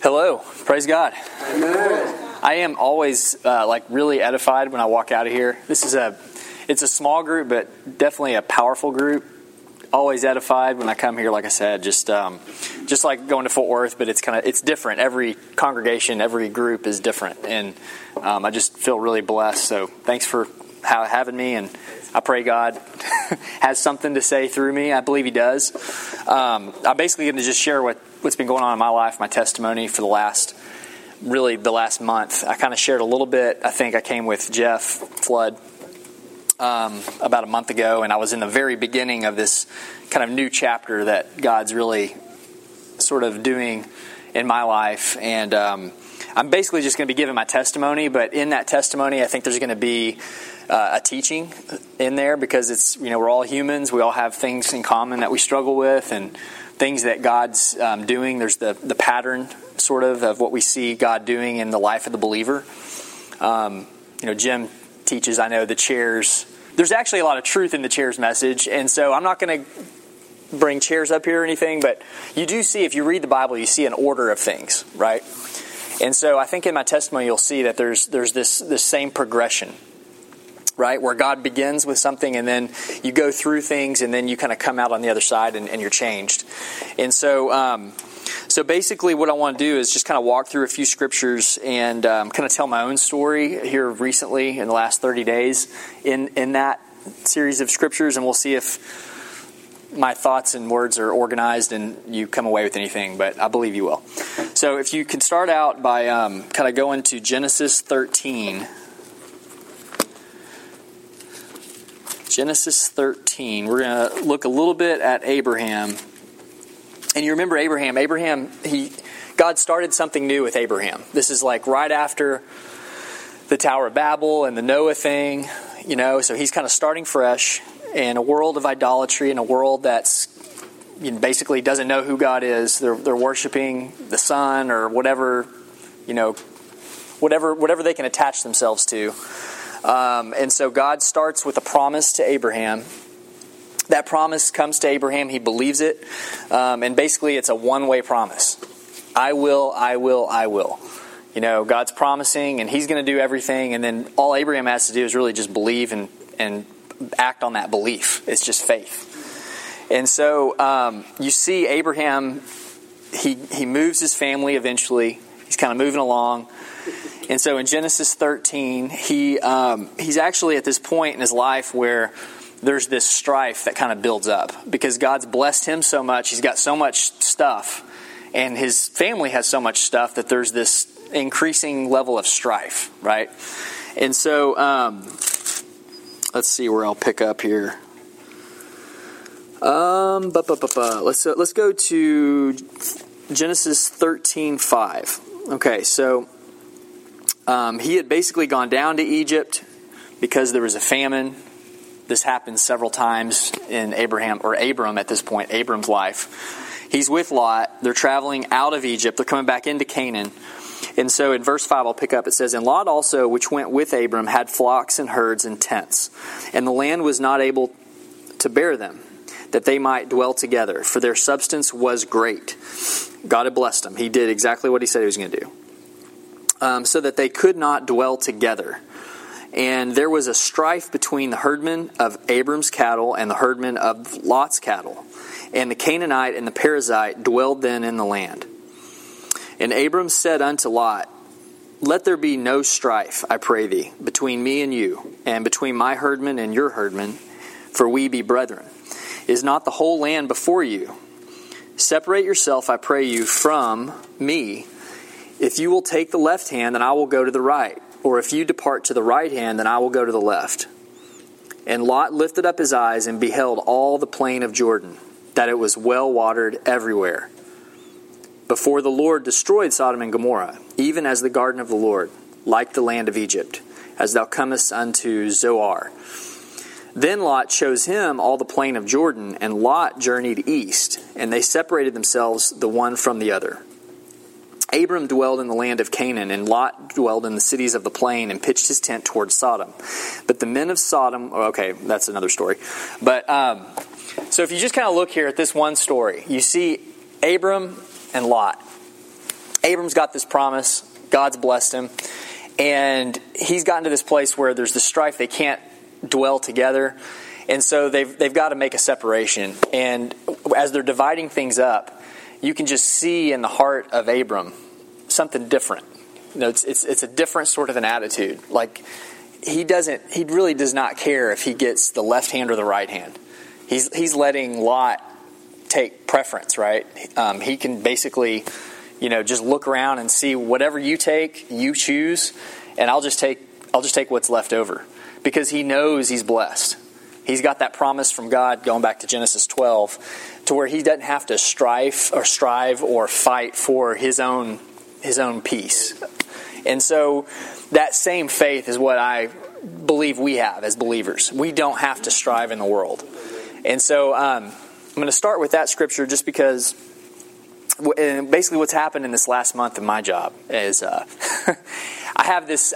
Hello, praise God. Amen. I am always really edified when I walk out of here. It's a small group, but definitely a powerful group. Always edified when I come here. Like I said, just like going to Fort Worth, but it's different. Every congregation, every group is different, and I just feel really blessed. So thanks for having me, and I pray God has something to say through me. I believe He does. I'm basically going to just share what's been going on in my life, my testimony for the last month. I kind of shared a little bit. I think I came with Jeff Flood about a month ago, and I was in the very beginning of this kind of new chapter that God's really sort of doing in my life. And I'm basically just going to be giving my testimony, but in that testimony, I think there's going to be a teaching in there, because we're all humans. We all have things in common that we struggle with, and things that God's doing. There's the pattern sort of what we see God doing in the life of the believer. Jim teaches, I know, the chairs. There's actually a lot of truth in the chairs message, and so I'm not going to bring chairs up here or anything, but you do see, if you read the Bible, you see an order of things, right? And so I think in my testimony you'll see that there's this same progression, right? Where God begins with something, and then you go through things, and then you kind of come out on the other side, and you're changed. And so basically what I want to do is just kind of walk through a few scriptures and kind of tell my own story here recently in the last 30 days in that series of scriptures, and we'll see if my thoughts and words are organized and you come away with anything, but I believe you will. So if you can start out by kind of going to Genesis 13. Genesis 13. We're going to look a little bit at Abraham. And you remember Abraham, God started something new with Abraham. This is like right after the Tower of Babel and the Noah thing, so he's kind of starting fresh in a world of idolatry, in a world that's basically doesn't know who God is. They're worshiping the sun or whatever they can attach themselves to. And so God starts with a promise to Abraham. That promise comes to Abraham. He believes it. And basically it's a one-way promise. I will, I will, I will. God's promising, and He's going to do everything. And then all Abraham has to do is really just believe and act on that belief. It's just faith. And so you see Abraham, he moves his family eventually. He's kind of moving along. And so in Genesis 13, he's actually at this point in his life where there's this strife that kind of builds up, because God's blessed him so much. He's got so much stuff, and his family has so much stuff that there's this increasing level of strife, right? And so let's see where I'll pick up here. Let's go to Genesis 13:5. Okay, so he had basically gone down to Egypt because there was a famine. This happens several times in Abram at this point, Abram's life. He's with Lot. They're traveling out of Egypt. They're coming back into Canaan. And so in verse 5, I'll pick up, it says, "And Lot also, which went with Abram, had flocks and herds and tents. And the land was not able to bear them, that they might dwell together, for their substance was great." God had blessed them. He did exactly what He said He was going to do. So that they could not dwell together. And there was a strife between the herdmen of Abram's cattle and the herdmen of Lot's cattle. And the Canaanite and the Perizzite dwelled then in the land. And Abram said unto Lot, "Let there be no strife, I pray thee, between me and you, and between my herdmen and your herdmen, for we be brethren. Is not the whole land before you? Separate yourself, I pray you, from me. If you will take the left hand, then I will go to the right. Or if you depart to the right hand, then I will go to the left." And Lot lifted up his eyes and beheld all the plain of Jordan, that it was well watered everywhere, before the Lord destroyed Sodom and Gomorrah, even as the garden of the Lord, like the land of Egypt, as thou comest unto Zoar. Then Lot chose him all the plain of Jordan, and Lot journeyed east, and they separated themselves the one from the other. Abram dwelled in the land of Canaan, and Lot dwelled in the cities of the plain and pitched his tent towards Sodom. But the men of Sodom... Okay, that's another story. But so if you just kind of look here at this one story, you see Abram and Lot. Abram's got this promise. God's blessed him. And he's gotten to this place where there's this strife. They can't dwell together. And so they've got to make a separation. And as they're dividing things up, you can just see in the heart of Abram something different. It's a different sort of an attitude. Like he really does not care if he gets the left hand or the right hand. He's letting Lot take preference, right? He can basically, just look around and see whatever you take, you choose, and I'll just take what's left over, because he knows he's blessed. He's got that promise from God going back to Genesis 12, to where he doesn't have to strive or fight for his own peace. And so that same faith is what I believe we have as believers. We don't have to strive in the world. And so I'm going to start with that scripture just because basically what's happened in this last month of my job is I have this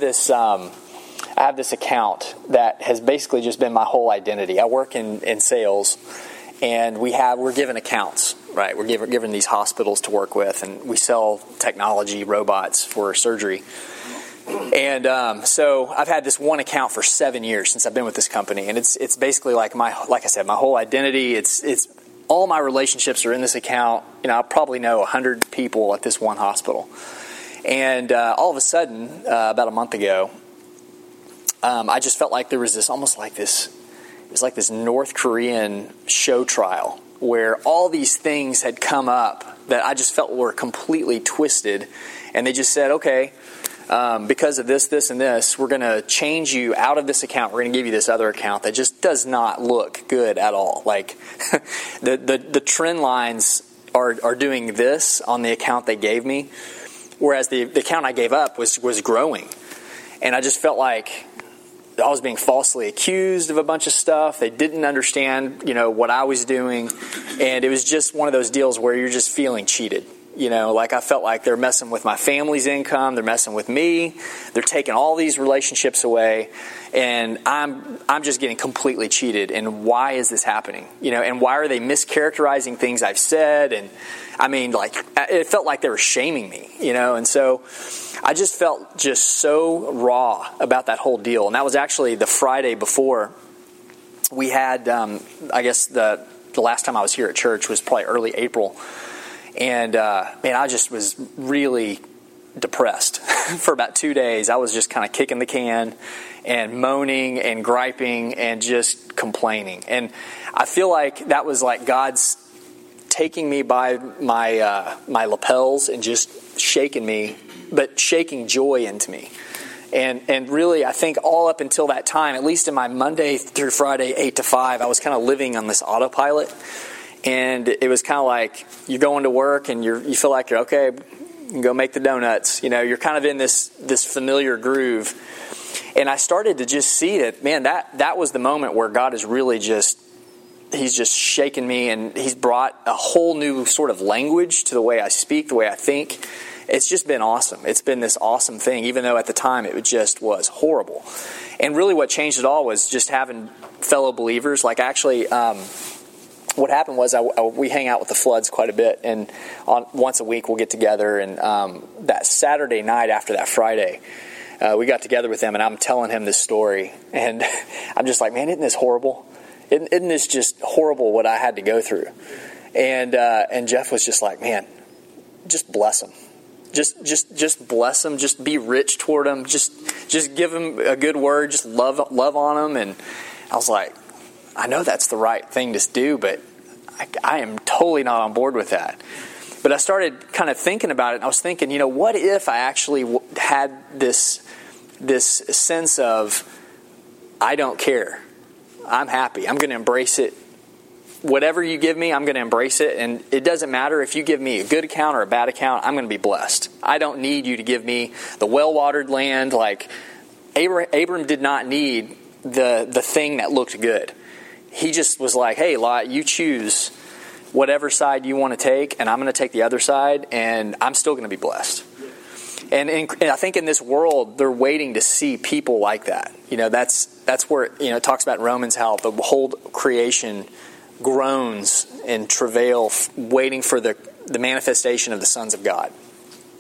account that has basically just been my whole identity. I work in sales, and we're given accounts, right? We're given these hospitals to work with, and we sell technology, robots for surgery. And so I've had this one account for 7 years since I've been with this company, and it's basically like I said, my whole identity. It's all my relationships are in this account. I probably know 100 people at this one hospital. And all of a sudden, about a month ago, I just felt like there was this almost like this. It was like this North Korean show trial where all these things had come up that I just felt were completely twisted, and they just said, okay. Because of this, and this, we're going to change you out of this account. We're going to give you this other account that just does not look good at all. Like the trend lines are doing this on the account they gave me, whereas the account I gave up was growing. And I just felt like I was being falsely accused of a bunch of stuff. They didn't understand, what I was doing. And it was just one of those deals where you're just feeling cheated. Like I felt like they're messing with my family's income. They're messing with me. They're taking all these relationships away. And I'm just getting completely cheated. And why is this happening? And why are they mischaracterizing things I've said? And I mean, it felt like they were shaming me, And so I just felt just so raw about that whole deal. And that was actually the Friday before we had, I guess the last time I was here at church was probably early April. And, I just was really depressed for about 2 days. I was just kind of kicking the can and moaning and griping and just complaining. And I feel like that was like God's taking me by my lapels and just shaking me, but shaking joy into me. And really, I think all up until that time, at least in my Monday through Friday, 8 to 5, I was kind of living on this autopilot. And it was kind of like you're going to work and you feel like you're okay, you can go make the donuts. You're kind of in this familiar groove. And I started to just see that, man, that was the moment where God is really He's just shaken me, and He's brought a whole new sort of language to the way I speak, the way I think. It's just been awesome. It's been this awesome thing, even though at the time it just was horrible. And really what changed it all was just having fellow believers. Like actually... what happened was we hang out with the Floods quite a bit, and once a week we'll get together. And that Saturday night after that Friday, we got together with them, and I'm telling him this story. And I'm just like, man, isn't this horrible? Isn't this just horrible what I had to go through? And Jeff was just like, man, just bless him. Just bless him. Just be rich toward him. Just give him a good word. Just love on him. And I was like, I know that's the right thing to do, but I am totally not on board with that. But I started kind of thinking about it, and I was thinking, what if I actually had this sense of, I don't care. I'm happy. I'm going to embrace it. Whatever you give me, I'm going to embrace it. And it doesn't matter if you give me a good account or a bad account, I'm going to be blessed. I don't need you to give me the well-watered land. Like Abram did not need the thing that looked good. He just was like, hey, Lot, you choose whatever side you want to take, and I'm going to take the other side, and I'm still going to be blessed. And I think in this world, they're waiting to see people like that. That's where, it talks about in Romans how the whole creation groans and travail, waiting for the manifestation of the sons of God.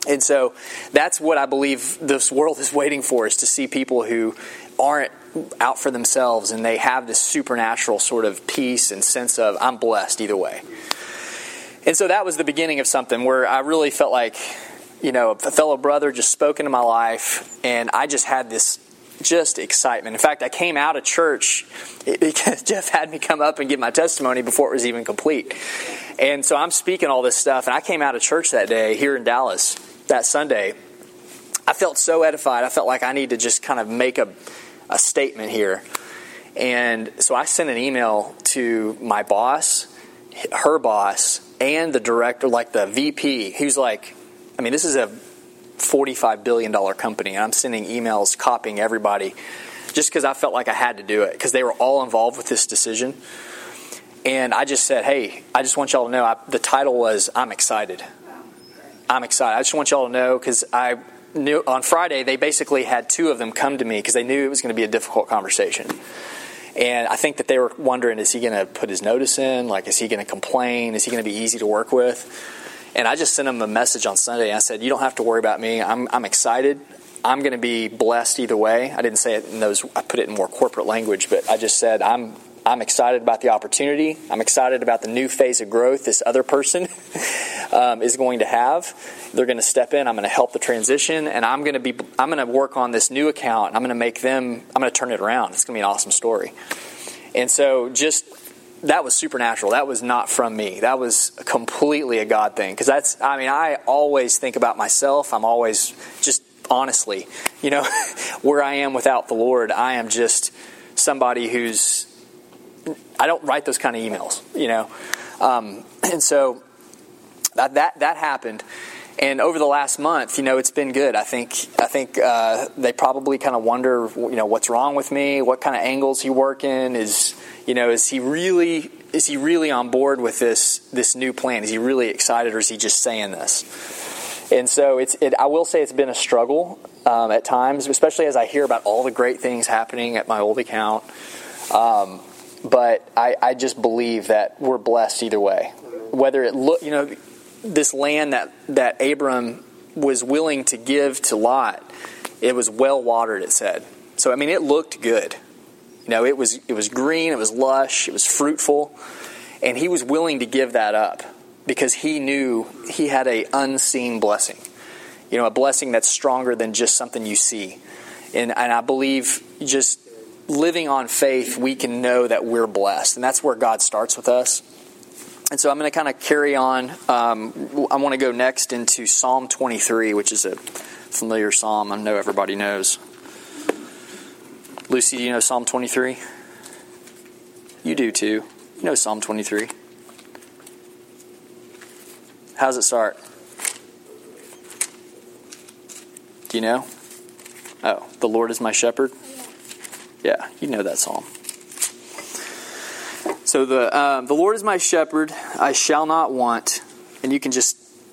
And so that's what I believe this world is waiting for, is to see people who aren't out for themselves and they have this supernatural sort of peace and sense of, I'm blessed either way. And so that was the beginning of something where I really felt like, a fellow brother just spoke into my life, and I just had this just excitement. In fact, I came out of church because Jeff had me come up and give my testimony before it was even complete. And so I'm speaking all this stuff, and I came out of church that day here in Dallas, that Sunday. I felt so edified. I felt like I need to just kind of make a statement here. And so I sent an email to my boss, her boss, and the director, like the VP, who's like, this is a $45 billion company, and I'm sending emails copying everybody just because I felt like I had to do it because they were all involved with this decision. And I just said, hey, I just want y'all to know, the title was, I'm excited. I'm excited. I just want y'all to know, because I knew on Friday they basically had two of them come to me because they knew it was going to be a difficult conversation. And I think that they were wondering, is he going to put his notice in? Like, is he going to complain? Is he going to be easy to work with? And I just sent him a message on Sunday. I said, you don't have to worry about me. I'm excited. I'm going to be blessed either way. I didn't say it in those, I put it in more corporate language, but I just said, I'm excited about the opportunity. I'm excited about the new phase of growth this other person is going to have. They're going to step in. I'm going to help the transition, and I'm going to work on this new account. I'm going to turn it around. It's going to be an awesome story. And so that was supernatural. That was not from me. That was completely a God thing. Because I always think about myself. I'm always just honestly, where I am without the Lord, I am just somebody I don't write those kind of emails, and so that happened. And over the last month, it's been good. I think they probably kind of wonder, what's wrong with me? What kind of angles he working? Is he really on board with this new plan? Is he really excited, or is he just saying this? And so I will say it's been a struggle at times, especially as I hear about all the great things happening at my old account. But I just believe that we're blessed either way. Whether it this land that Abram was willing to give to Lot, it was well watered, it said. So it looked good. It was green, it was lush, it was fruitful, and he was willing to give that up because he knew he had an unseen blessing. A blessing that's stronger than just something you see. And I believe just living on faith, we can know that we're blessed. And that's where God starts with us. And so I'm going to kind of carry on. I want to go next into Psalm 23, which is a familiar psalm I know everybody knows. Lucy, do you know Psalm 23? You do too. You know Psalm 23. How does it start? Do you know? Oh, the Lord is my shepherd. Yeah, you know that psalm. So the Lord is my shepherd; I shall not want. And you can just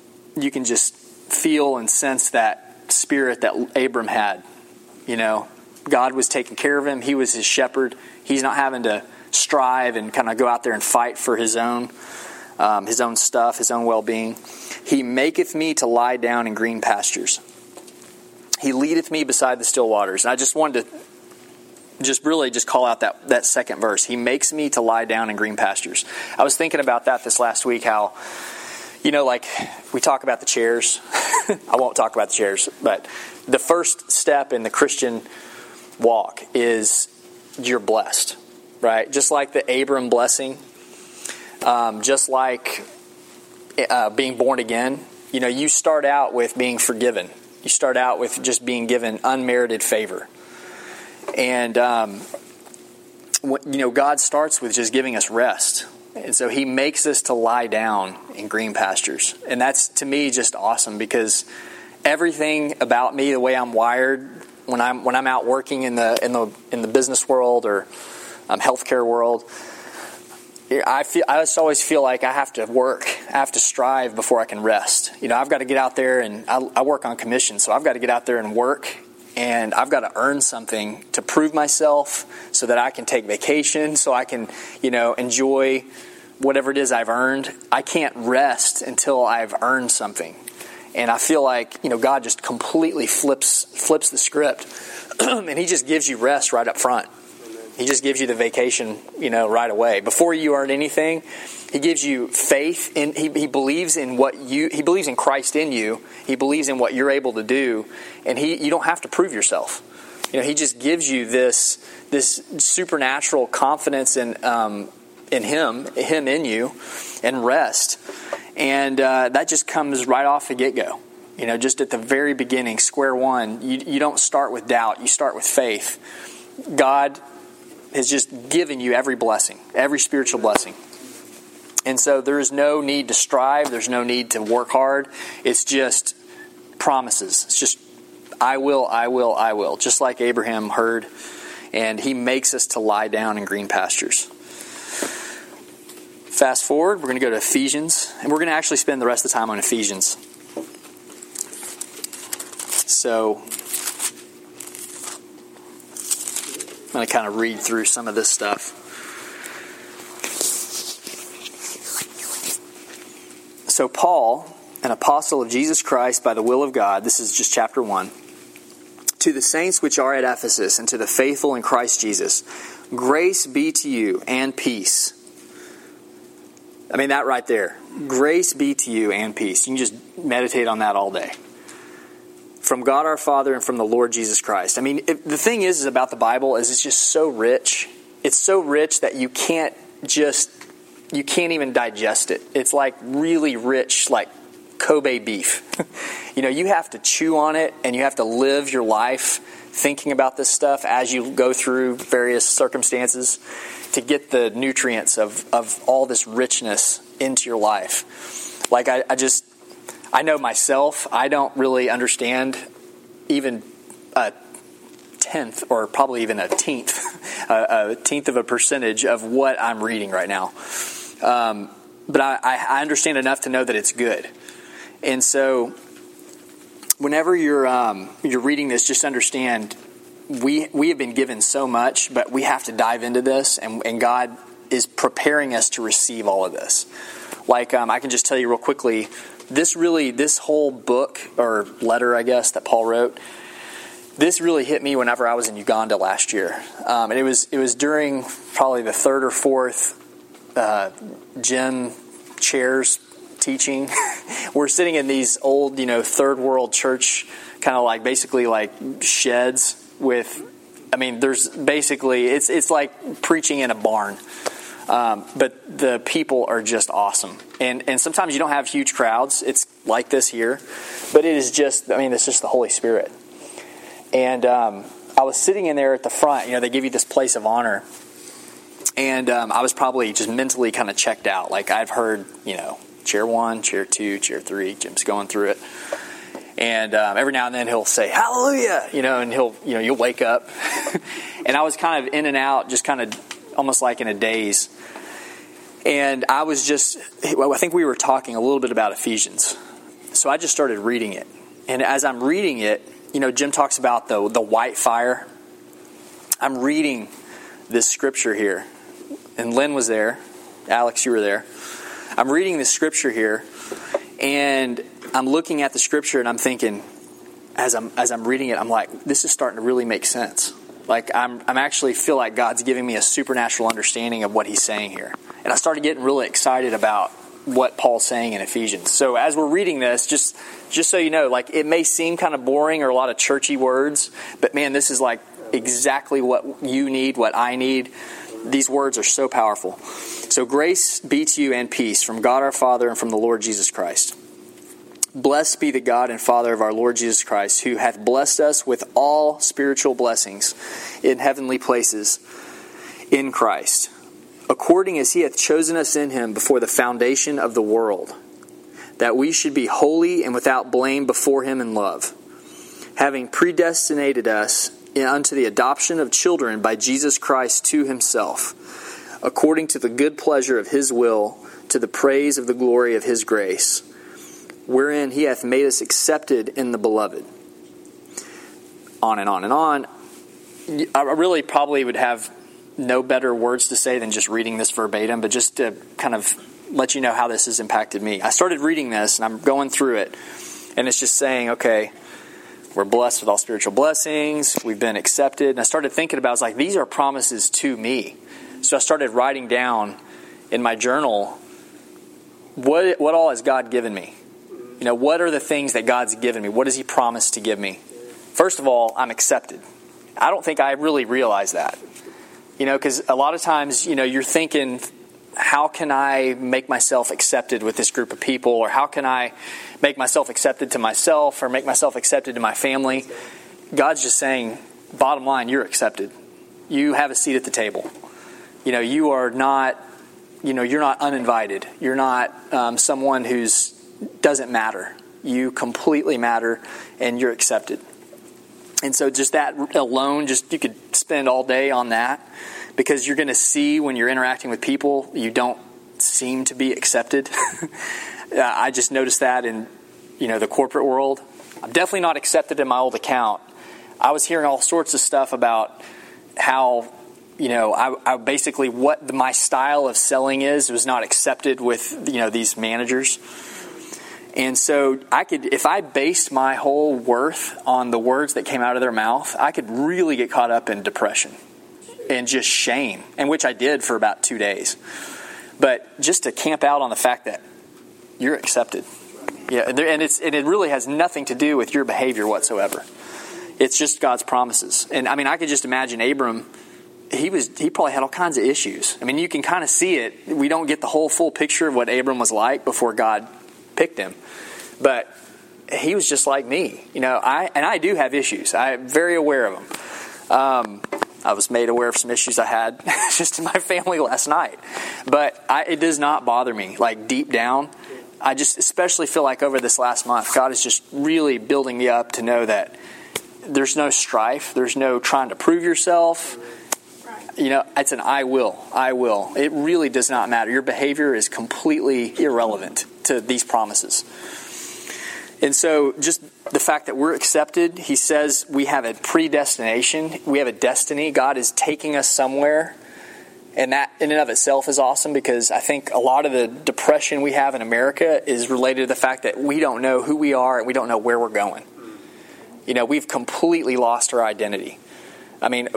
feel and sense that spirit that Abram had. God was taking care of him. He was his shepherd. He's not having to strive and kind of go out there and fight for his own stuff, his own well-being. He maketh me to lie down in green pastures. He leadeth me beside the still waters. And I just wanted to really call out that second verse. He makes me to lie down in green pastures. I was thinking about that this last week, how, like we talk about the chairs. I won't talk about the chairs, but the first step in the Christian walk is you're blessed, right? Just like the Abram blessing, just like being born again, you start out with being forgiven. You start out with just being given unmerited favor. And, God starts with just giving us rest. And so he makes us to lie down in green pastures. And that's, to me, just awesome, because everything about me, the way I'm wired, when I'm out working in the business world or healthcare world, I just always feel like I have to work. I have to strive before I can rest. I've got to get out there, and I work on commission, so I've got to get out there and work, and I've got to earn something to prove myself so that I can take vacation, so I can, enjoy whatever it is I've earned. I can't rest until I've earned something. And I feel like, God just completely flips the script. And he just gives you rest right up front. He just gives you the vacation, right away. Before you earn anything, he gives you faith. He believes in he believes in Christ in you. He believes in what you're able to do. And you don't have to prove yourself. He just gives you this supernatural confidence in him in you, and rest. And that just comes right off the get-go. Just at the very beginning, square one, you don't start with doubt. You start with faith. God has just given you every blessing, every spiritual blessing. And so there is no need to strive. There's no need to work hard. It's just promises. It's just, I will, I will, I will. Just like Abraham heard. And he makes us to lie down in green pastures. Fast forward, we're going to go to Ephesians. And we're going to actually spend the rest of the time on Ephesians. So I'm going to kind of read through some of this stuff. So Paul, an apostle of Jesus Christ by the will of God, this is just chapter 1, to the saints which are at Ephesus and to the faithful in Christ Jesus, grace be to you and peace. I mean, that right there. Grace be to you and peace. You can just meditate on that all day. From God our Father and from the Lord Jesus Christ. I mean, the thing is about the Bible is it's just so rich. It's so rich that you can't even digest it. It's like really rich, like Kobe beef. You have to chew on it, and you have to live your life thinking about this stuff as you go through various circumstances to get the nutrients of all this richness into your life. Like I know myself, I don't really understand even a tenth or probably even a tenth of a percentage of what I'm reading right now. But I understand enough to know that it's good. And so whenever you're reading this, just understand we have been given so much, but we have to dive into this, and God is preparing us to receive all of this. Like I can just tell you real quickly, this whole book or letter, I guess, that Paul wrote, this really hit me whenever I was in Uganda last year. And it was during probably the third or fourth gym chairs teaching. We're sitting in these old, third world church, kind of like basically like sheds with, there's basically, it's like preaching in a barn. But the people are just awesome. And sometimes you don't have huge crowds. It's like this here. But it is just, it's just the Holy Spirit. And I was sitting in there at the front. They give you this place of honor. And I was probably just mentally kind of checked out. Like I've heard, chair 1, chair 2, chair 3. Jim's going through it. And every now and then he'll say, hallelujah, and you'll wake up. And I was kind of in and out, just kind of almost like in a daze. And I think we were talking a little bit about Ephesians. So I just started reading it. And as I'm reading it, Jim talks about the white fire. I'm reading this scripture here. And Lynn was there. Alex, you were there. I'm reading this scripture here. And I'm looking at the scripture and I'm thinking, as I'm reading it, I'm like, this is starting to really make sense. Like I'm actually feel like God's giving me a supernatural understanding of what he's saying here. And I started getting really excited about what Paul's saying in Ephesians. So as we're reading this, just so you know, like it may seem kind of boring or a lot of churchy words, but man, this is like exactly what you need, what I need. These words are so powerful. So grace be to you and peace from God our Father and from the Lord Jesus Christ. Blessed be the God and Father of our Lord Jesus Christ, who hath blessed us with all spiritual blessings in heavenly places in Christ, according as he hath chosen us in him before the foundation of the world, that we should be holy and without blame before him in love, having predestinated us unto the adoption of children by Jesus Christ to himself, according to the good pleasure of his will, to the praise of the glory of his grace, wherein he hath made us accepted in the beloved. On and on and on. I really probably would have no better words to say than just reading this verbatim, but just to kind of let you know how this has impacted me. I started reading this, and I'm going through it, And it's just saying, okay, we're blessed with all spiritual blessings. We've been accepted. And I started thinking about, I was like, these are promises to me. So I started writing down in my journal, what all has God given me? What are the things that God's given me? What has He promised to give me? First of all, I'm accepted. I don't think I really realize that. Because a lot of times, you're thinking, how can I make myself accepted with this group of people? Or how can I make myself accepted to myself or make myself accepted to my family? God's just saying, bottom line, you're accepted. You have a seat at the table. You are not, you're not uninvited. You're not someone who's doesn't matter. You completely matter and you're accepted. And so just that alone, you could spend all day on that, because you're going to see when you're interacting with people, you don't seem to be accepted. I just noticed that in, the corporate world. I'm definitely not accepted in my old account. I was hearing all sorts of stuff about how, I basically what my style of selling was not accepted with, these managers. And so if I based my whole worth on the words that came out of their mouth, I could really get caught up in depression and just shame, and which I did for about 2 days. But just to camp out on the fact that you're accepted. Yeah, and it really has nothing to do with your behavior whatsoever. It's just God's promises. And I could just imagine Abram, he probably had all kinds of issues. You can kind of see it. We don't get the whole full picture of what Abram was like before God picked him. But he was just like me. I do have issues. I'm very aware of them. I was made aware of some issues I had just in my family last night. But it does not bother me. Like deep down, I just especially feel like over this last month, God is just really building me up to know that there's no strife. There's no trying to prove yourself. It's an I will. I will. It really does not matter. Your behavior is completely irrelevant to these promises. And so just the fact that we're accepted, he says we have a predestination. We have a destiny. God is taking us somewhere. And that in and of itself is awesome, because I think a lot of the depression we have in America is related to the fact that we don't know who we are and we don't know where we're going. We've completely lost our identity. I'm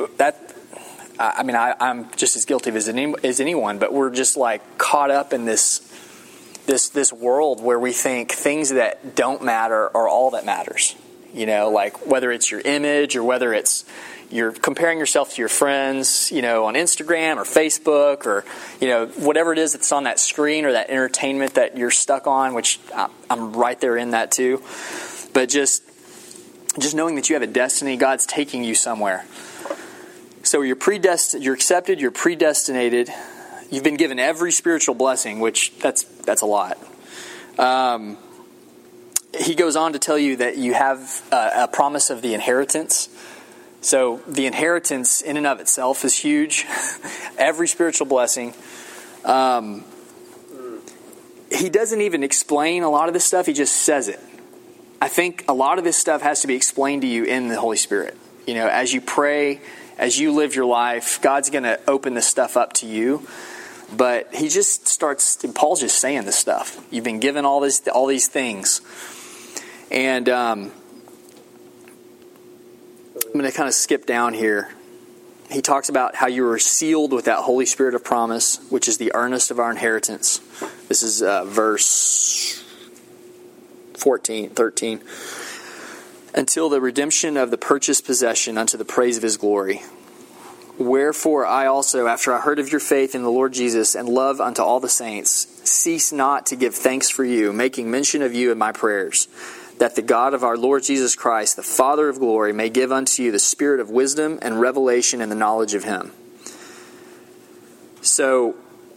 just as guilty as anyone, but we're just like caught up in this world where we think things that don't matter are all that matters. Like whether it's your image or whether it's you're comparing yourself to your friends, on Instagram or Facebook or, whatever it is that's on that screen or that entertainment that you're stuck on, which I'm right there in that too. But just knowing that you have a destiny, God's taking you somewhere. So you're accepted, you're predestinated. You've been given every spiritual blessing, which that's a lot. He goes on to tell you that you have a promise of the inheritance. So the inheritance in and of itself is huge. Every spiritual blessing. He doesn't even explain a lot of this stuff. He just says it. I think a lot of this stuff has to be explained to you in the Holy Spirit. As you pray, as you live your life, God's going to open this stuff up to you. But he just starts, Paul's just saying this stuff. You've been given all these things. And I'm going to kind of skip down here. He talks about how you were sealed with that Holy Spirit of promise, which is the earnest of our inheritance. This is verse 13. Until the redemption of the purchased possession unto the praise of his glory. Wherefore I also, after I heard of your faith in the Lord Jesus and love unto all the saints, cease not to give thanks for you, making mention of you in my prayers, that the God of our Lord Jesus Christ, the Father of glory, may give unto you the spirit of wisdom and revelation in the knowledge of him. So,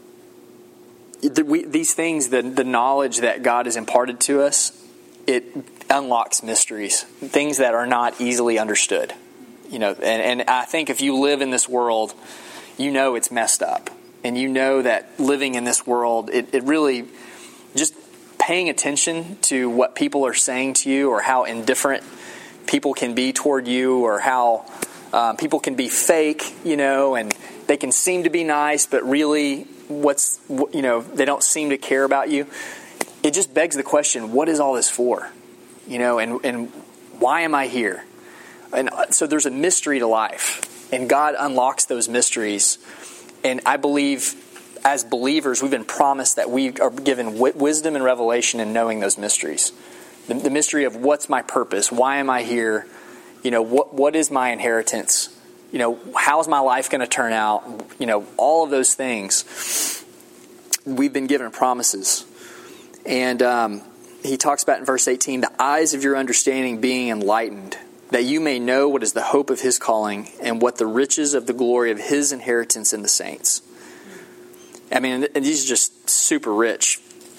these things, the knowledge that God has imparted to us, it unlocks mysteries, things that are not easily understood. And I think if you live in this world, it's messed up. And that living in this world, it really, just paying attention to what people are saying to you, or how indifferent people can be toward you, or how people can be fake, and they can seem to be nice, but really they don't seem to care about you. It just begs the question, what is all this for? and why am I here? And so there's a mystery to life, and God unlocks those mysteries. And I believe as believers, we've been promised that we are given wisdom and revelation in knowing those mysteries. The mystery of what's my purpose? Why am I here? What is my inheritance? How's my life going to turn out? All of those things. We've been given promises. And he talks about in verse 18, the eyes of your understanding being enlightened, that you may know what is the hope of his calling and what the riches of the glory of his inheritance in the saints. I mean, and these are just super rich.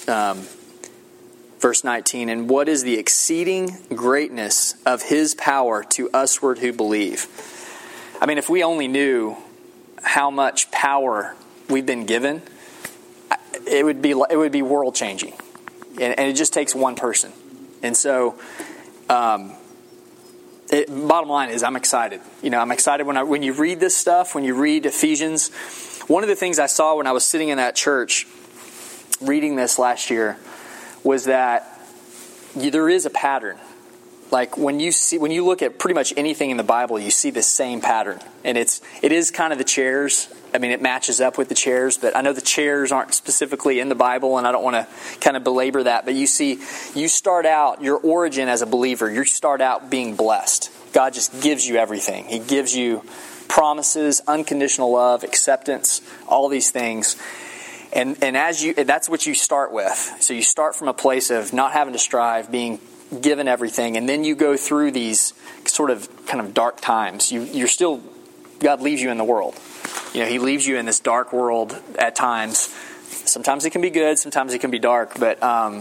Verse 19, and what is the exceeding greatness of his power to usward who believe? I mean, if we only knew how much power we've been given, it would be world changing, and it just takes one person. And so, bottom line is, I'm excited. I'm excited when you read this stuff, when you read Ephesians. One of the things I saw when I was sitting in that church reading this last year was that there is a pattern. Like when you look at pretty much anything in the Bible, you see the same pattern. And it is kind of the chairs. I mean, it matches up with the chairs, but I know the chairs aren't specifically in the Bible, and I don't want to kind of belabor that. But you start out, your origin as a believer, you start out being blessed. God just gives you everything. He gives you promises, unconditional love, acceptance, all these things. And that's what you start with. So you start from a place of not having to strive, being given everything, and then you go through these sort of kind of dark times. God leaves you in the world. He leaves you in this dark world at times. Sometimes it can be good, sometimes it can be dark, but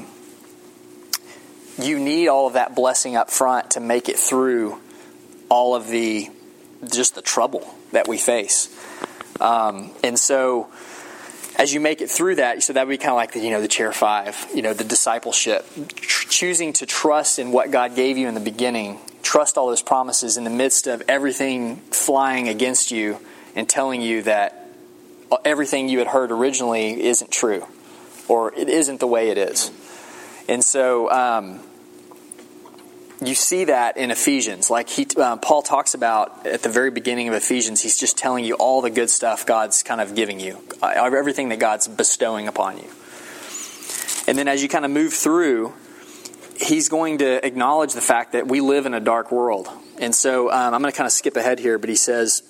you need all of that blessing up front to make it through all of the trouble that we face. And so as you make it through that, so that would be kind of like the chair 5, the discipleship, choosing to trust in what God gave you in the beginning, trust all those promises in the midst of everything flying against you and telling you that everything you had heard originally isn't true, or it isn't the way it is. And so you see that in Ephesians. Like Paul talks about at the very beginning of Ephesians, he's just telling you all the good stuff God's kind of giving you, everything that God's bestowing upon you. And then as you kind of move through, he's going to acknowledge the fact that we live in a dark world. And so I'm going to kind of skip ahead here, but he says,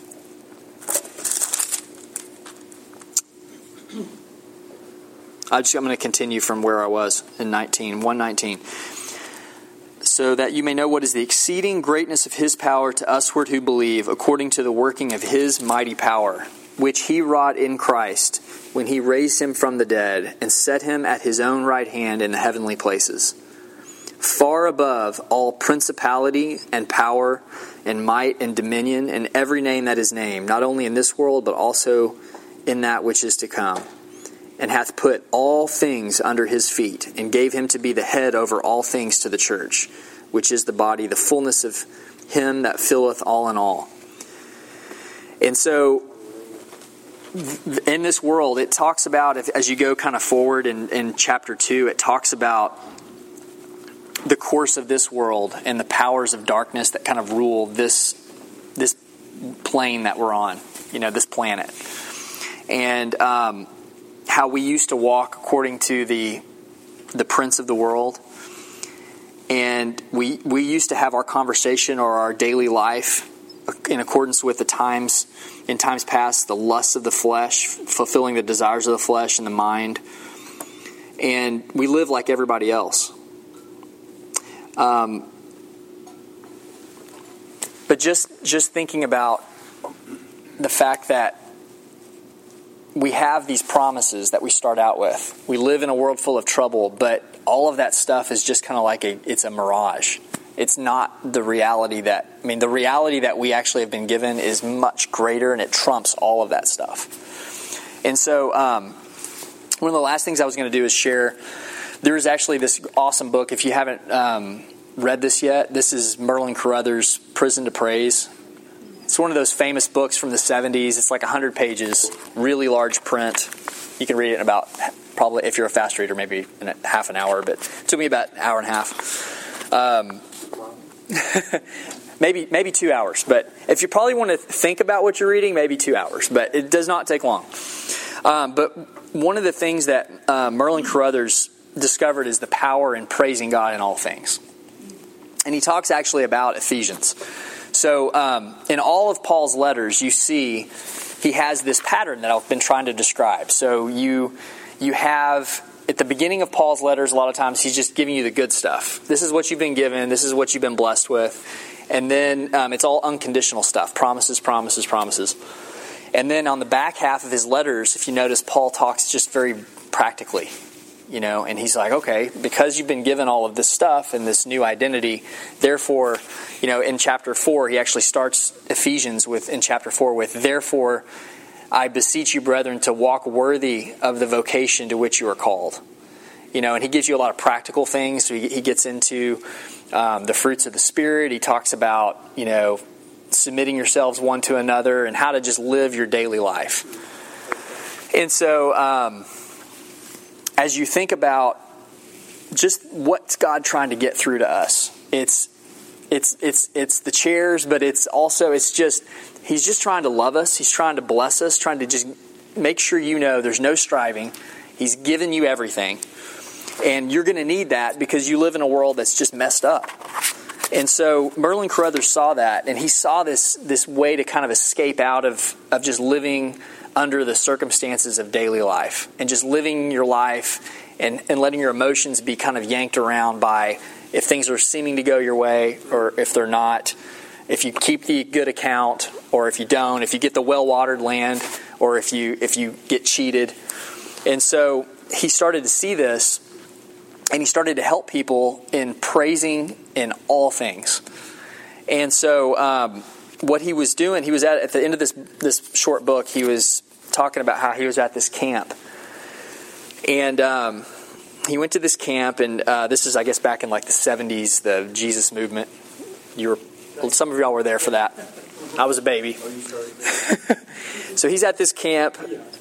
I'm going to continue from where I was in 119. So that you may know what is the exceeding greatness of his power to usward who believe, according to the working of his mighty power, which he wrought in Christ, when he raised him from the dead, and set him at his own right hand in the heavenly places, far above all principality and power and might and dominion, and every name that is named, not only in this world, but also in that which is to come, and hath put all things under his feet, and gave him to be the head over all things to the church, which is the body, the fullness of him that filleth all in all. And so, in this world, it talks about, as you go kind of forward in chapter 2, it talks about the course of this world and the powers of darkness that kind of rule this plane that we're on, this planet. And how we used to walk according to the prince of the world. And we used to have our conversation or our daily life in accordance with the times, in times past, the lusts of the flesh, fulfilling the desires of the flesh and the mind. And we live like everybody else. But just thinking about the fact that we have these promises that we start out with. We live in a world full of trouble, but all of that stuff is just kind of like it's a mirage. It's not the reality the reality that we actually have been given is much greater, and it trumps all of that stuff. And so, one of the last things I was going to do is share, there is actually this awesome book, if you haven't read this yet, this is Merlin Carothers' Prison to Praise. It's one of those famous books from the 70s. It's like 100 pages, really large print. You can read it in about, probably if you're a fast reader, maybe in half an hour, but it took me about an hour and a half. Maybe 2 hours. But if you probably want to think about what you're reading, maybe 2 hours. But it does not take long. But one of the things that Merlin Carothers discovered is the power in praising God in all things. And he talks actually about Ephesians. So in all of Paul's letters, you see he has this pattern that I've been trying to describe. So you have, at the beginning of Paul's letters, a lot of times he's just giving you the good stuff. This is what you've been given. This is what you've been blessed with. And then it's all unconditional stuff. Promises, promises, promises. And then on the back half of his letters, if you notice, Paul talks just very practically. And he's like, okay, because you've been given all of this stuff and this new identity, therefore, in chapter 4, he actually starts Ephesians in chapter 4 with, therefore, I beseech you, brethren, to walk worthy of the vocation to which you are called. And he gives you a lot of practical things. So he gets into the fruits of the Spirit. He talks about, submitting yourselves one to another and how to just live your daily life. And so, as you think about just what's God trying to get through to us, it's the chairs, but it's just He's just trying to love us. He's trying to bless us, trying to just make sure there's no striving. He's given you everything. And you're going to need that because you live in a world that's just messed up. And so Merlin Carothers saw that, and he saw this way to kind of escape out of just living under the circumstances of daily life and just living your life and letting your emotions be kind of yanked around by if things are seeming to go your way or if they're not, if you keep the good account or if you don't, if you get the well-watered land or if you get cheated. And so he started to see this, and he started to help people in praising in all things. And so what he was doing, he was at the end of this short book, he was talking about how he was at this camp. And he went to this camp, and this is, I guess, back in like the 70s, the Jesus movement. Some of y'all were there for that. I was a baby. So he's at this camp.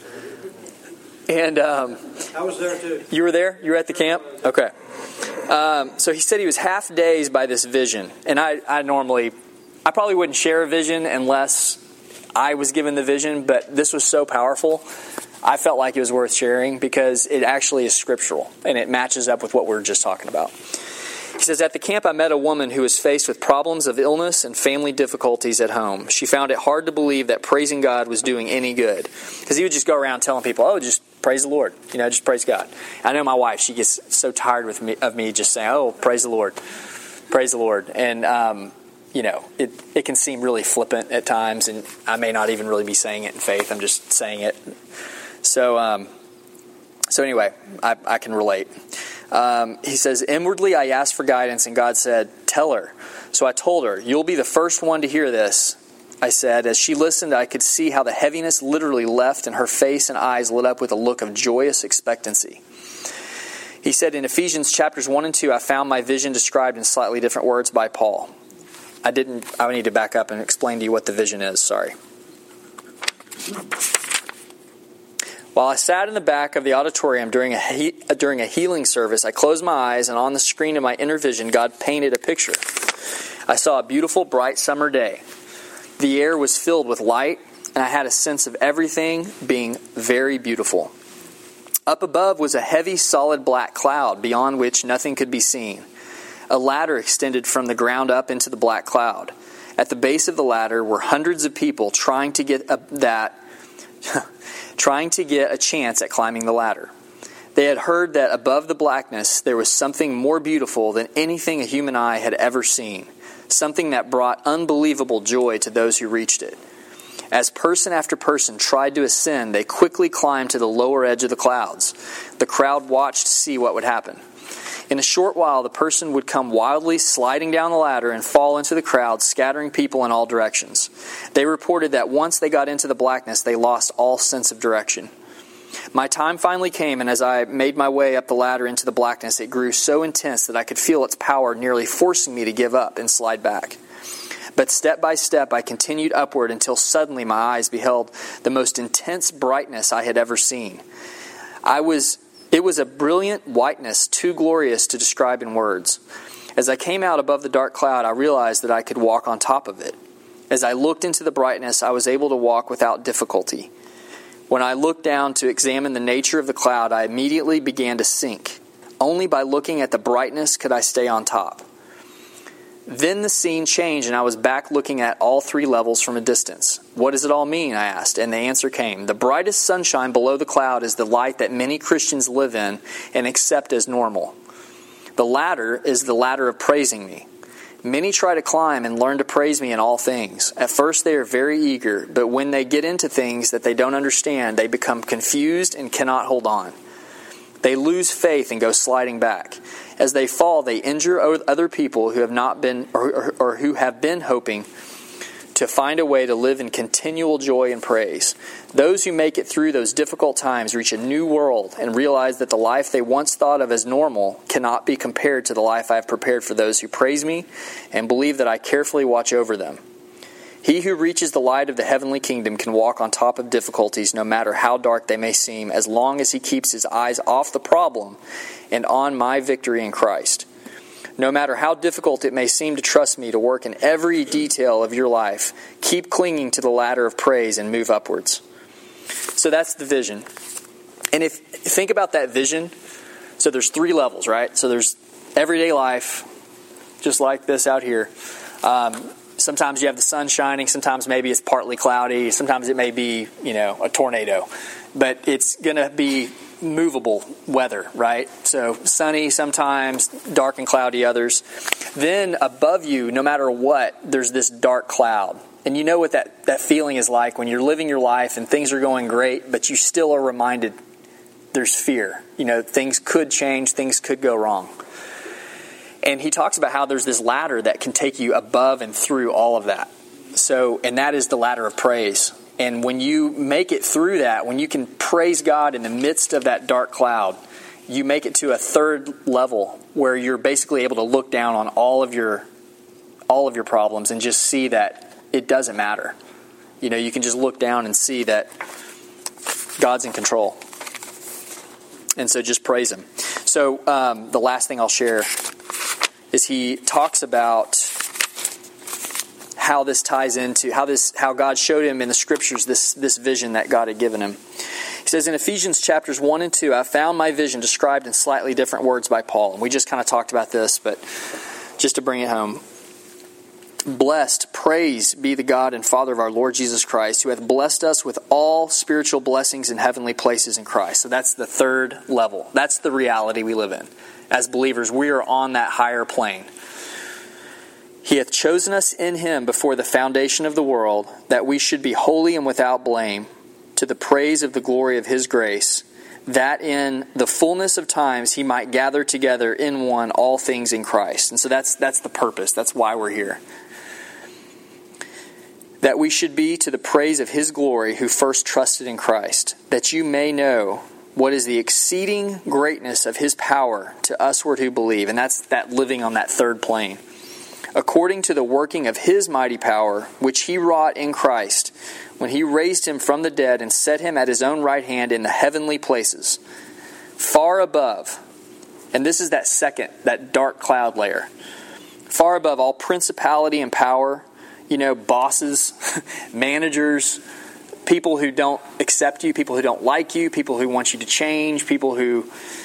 And I was there too. You were there? You were at the camp? Okay. So he said he was half dazed by this vision. And I probably wouldn't share a vision unless I was given the vision, but this was so powerful, I felt like it was worth sharing because it actually is scriptural and it matches up with what we were just talking about. He says, at the camp I met a woman who was faced with problems of illness and family difficulties at home. She found it hard to believe that praising God was doing any good. Because he would just go around telling people, just praise the Lord. Just praise God. I know my wife, she gets so tired of me just saying, praise the Lord. Praise the Lord. And, it can seem really flippant at times, and I may not even really be saying it in faith. I'm just saying it. So anyway, I can relate. He says, inwardly I asked for guidance, and God said, tell her. So I told her, you'll be the first one to hear this. I said, as she listened, I could see how the heaviness literally left, and her face and eyes lit up with a look of joyous expectancy. He said, in Ephesians chapters 1 and 2, I found my vision described in slightly different words by Paul. I need to back up and explain to you what the vision is. Sorry. While I sat in the back of the auditorium during a healing service, I closed my eyes, and on the screen of my inner vision, God painted a picture. I saw a beautiful, bright summer day. The air was filled with light, and I had a sense of everything being very beautiful. Up above was a heavy, solid black cloud, beyond which nothing could be seen. A ladder extended from the ground up into the black cloud. At the base of the ladder were hundreds of people trying to get a chance at climbing the ladder. They had heard that above the blackness there was something more beautiful than anything a human eye had ever seen, something that brought unbelievable joy to those who reached it. As person after person tried to ascend, they quickly climbed to the lower edge of the clouds. The crowd watched to see what would happen. In a short while, the person would come wildly sliding down the ladder and fall into the crowd, scattering people in all directions. They reported that once they got into the blackness, they lost all sense of direction. My time finally came, and as I made my way up the ladder into the blackness, it grew so intense that I could feel its power nearly forcing me to give up and slide back. But step by step, I continued upward until suddenly my eyes beheld the most intense brightness I had ever seen. It was a brilliant whiteness too glorious to describe in words. As I came out above the dark cloud, I realized that I could walk on top of it. As I looked into the brightness, I was able to walk without difficulty. When I looked down to examine the nature of the cloud, I immediately began to sink. Only by looking at the brightness could I stay on top. Then the scene changed, and I was back looking at all three levels from a distance. What does it all mean, I asked, and the answer came. The brightest sunshine below the cloud is the light that many Christians live in and accept as normal. The latter is the ladder of praising me. Many try to climb and learn to praise me in all things. At first they are very eager, but when they get into things that they don't understand, they become confused and cannot hold on. They lose faith and go sliding back. As they fall, they injure other people who have not been or who have been hoping to find a way to live in continual joy and praise. Those who make it through those difficult times reach a new world and realize that the life they once thought of as normal cannot be compared to the life I have prepared for those who praise me and believe that I carefully watch over them. He who reaches the light of the heavenly kingdom can walk on top of difficulties no matter how dark they may seem, as long as he keeps his eyes off the problem and on my victory in Christ. No matter how difficult it may seem to trust me to work in every detail of your life, keep clinging to the ladder of praise and move upwards. So that's the vision. And if think about that vision, so there's three levels, right? So there's everyday life, just like this out here. Sometimes you have the sun shining. Sometimes maybe it's partly cloudy. Sometimes it may be, a tornado. But it's going to be movable weather, right? So sunny sometimes, dark and cloudy others. Then above you, no matter what, there's this dark cloud. And you know what that feeling is like when you're living your life and things are going great, but you still are reminded there's fear. Things could change, things could go wrong. And he talks about how there's this ladder that can take you above and through all of that. And that is the ladder of praise. And when you make it through that, when you can praise God in the midst of that dark cloud, you make it to a third level where you're basically able to look down on all of your problems and just see that it doesn't matter. You can just look down and see that God's in control. And so just praise Him. So the last thing I'll share is he talks about how this ties into how God showed him in the scriptures this vision that God had given him. He says in Ephesians chapters 1 and 2, I found my vision described in slightly different words by Paul. And we just kind of talked about this, but just to bring it home. Blessed, praise be the God and Father of our Lord Jesus Christ, who hath blessed us with all spiritual blessings in heavenly places in Christ. So that's the third level. That's the reality we live in. As believers, we are on that higher plane. He hath chosen us in Him before the foundation of the world, that we should be holy and without blame, to the praise of the glory of His grace, that in the fullness of times He might gather together in one all things in Christ. And so that's the purpose. That's why we're here. That we should be to the praise of His glory who first trusted in Christ, that you may know what is the exceeding greatness of His power to usward who believe. And that's that living on that third plane. According to the working of His mighty power, which He wrought in Christ, when He raised Him from the dead and set Him at His own right hand in the heavenly places, far above, and this is that dark cloud layer, far above all principality and power, bosses, managers, people who don't accept you, people who don't like you, people who want you to change, people who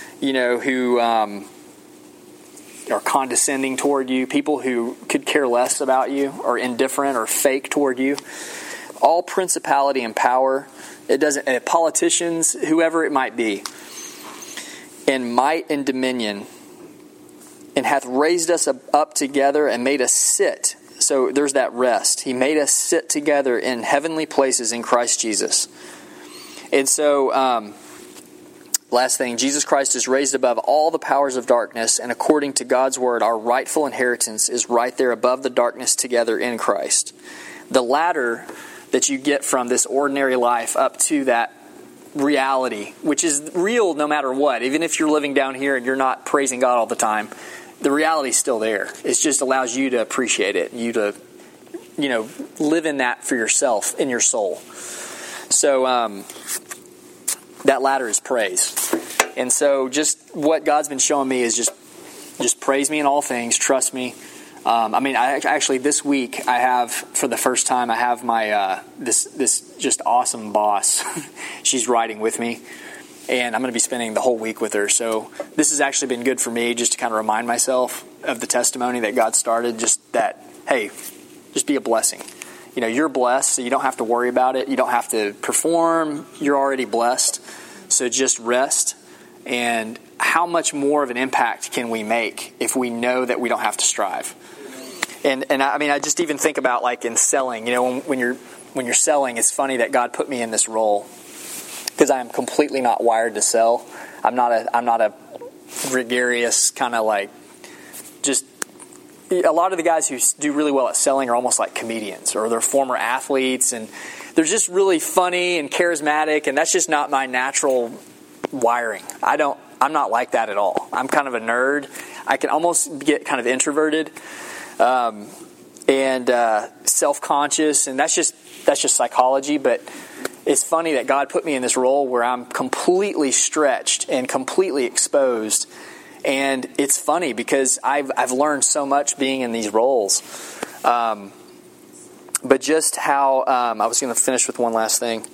are condescending toward you, people who could care less about you, or indifferent or fake toward you. All principality and power, politicians, whoever it might be, in might and dominion, and hath raised us up together and made us sit. So there's that rest. He made us sit together in heavenly places in Christ Jesus. And so, last thing, Jesus Christ is raised above all the powers of darkness, and according to God's word, our rightful inheritance is right there above the darkness together in Christ. The ladder that you get from this ordinary life up to that reality, which is real no matter what, even if you're living down here and you're not praising God all the time, the reality's still there. It just allows you to appreciate it, you to, live in that for yourself, in your soul. So, that ladder is praise. And so just what God's been showing me is just Just praise me in all things. Trust me. I actually this week I have, for the first time, I have my this just awesome boss. She's riding with me, and I'm going to be spending the whole week with her. So this has actually been good for me, just to kind of remind myself of the testimony that God started. Just that, hey, just be a blessing. You're blessed, so you don't have to worry about it. You don't have to perform. You're already blessed. So just rest. And how much more of an impact can we make if we know that we don't have to strive? And I just even think about, like, in selling. When you're selling, it's funny that God put me in this role, because I am completely not wired to sell. I'm not a gregarious kind of, like, just. A lot of the guys who do really well at selling are almost like comedians, or they're former athletes, and they're just really funny and charismatic, and that's just not my natural wiring. I'm not like that at all. I'm kind of a nerd. I can almost get kind of introverted and self-conscious, and that's just psychology. But it's funny that God put me in this role where I'm completely stretched and completely exposed. And it's funny because I've learned so much being in these roles. But just how I was going to finish with one last thing.